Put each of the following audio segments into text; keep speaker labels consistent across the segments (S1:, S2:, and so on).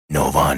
S1: نوان.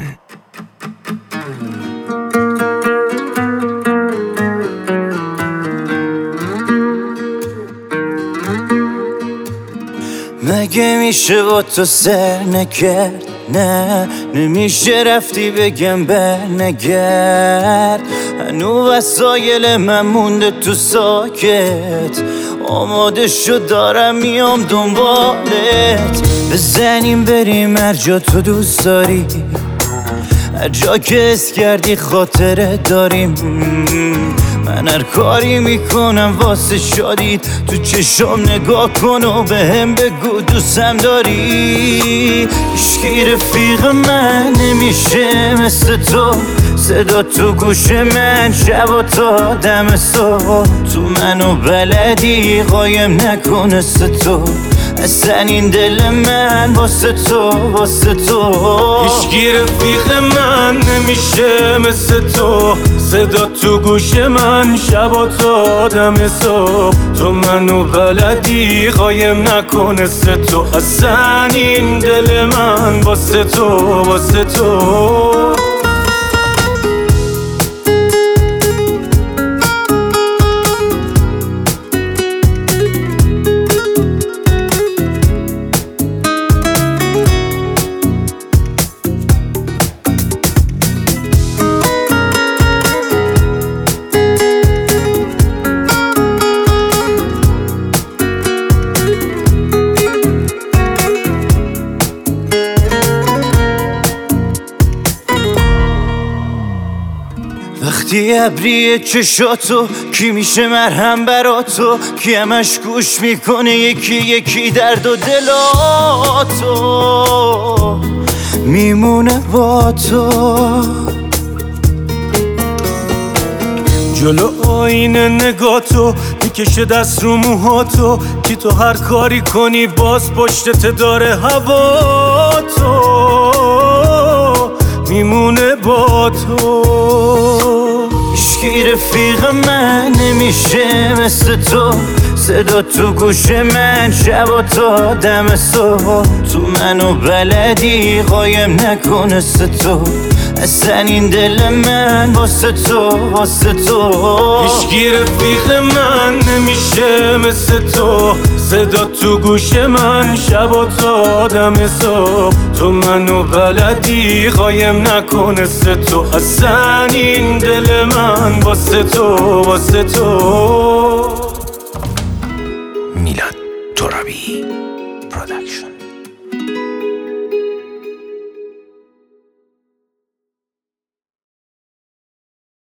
S1: مگه میشه با تو سر نکرد؟ نه نمیشه رفتی بگم برنگرد. هنو وسایل من مونده تو ساکت، آماده شد دارم میام دنبالت. بزنیم بریم هر جا تو دوست داری، هر جا که حس کردی خاطره داریم. من هر کاری میکنم واسه شادیت، تو چشام نگاه کن و بهم بگو دوستم داری. هیچکی رفیق من نمیشه مثل تو، صدا تو گوش من شب و تا دم صبح. تو منو بلدی قایم نکنه تو، اصلا این دل من واسه تو واسه تو.
S2: هیچکی رفیق من نمیشه مثل تو، صدا تو گوش من شب و تا دم صبح. تو منو بلدی قایم نکنه تو، اصلا این دل من واسه تو واسه تو.
S1: وقتی ابریه چشاتو کی میشه مرهم برا تو، کی همش گوش میکنه یکی یکی درد و دلاتو میمونه با تو.
S2: جلو آینه نگاتو میکشه دست رو موهاتو، کی تو هر کاری کنی باز پشتت داره هوا تو میمونه با تو.
S1: هیچکی رفیق من نمیشه مثل تو، صدا تو گوش من شب و تا دم صبح. تو منو بلدی قایم نکنه تو، اصلا این دل من واسه تو واسه تو.
S2: هیچکی رفیق من نمیشه مثل تو، صدا تو گوش من شب و تا دم صبح. تو منو بلدی قایم نکنه تو، اصلا این دل من واسه تو واسه تو.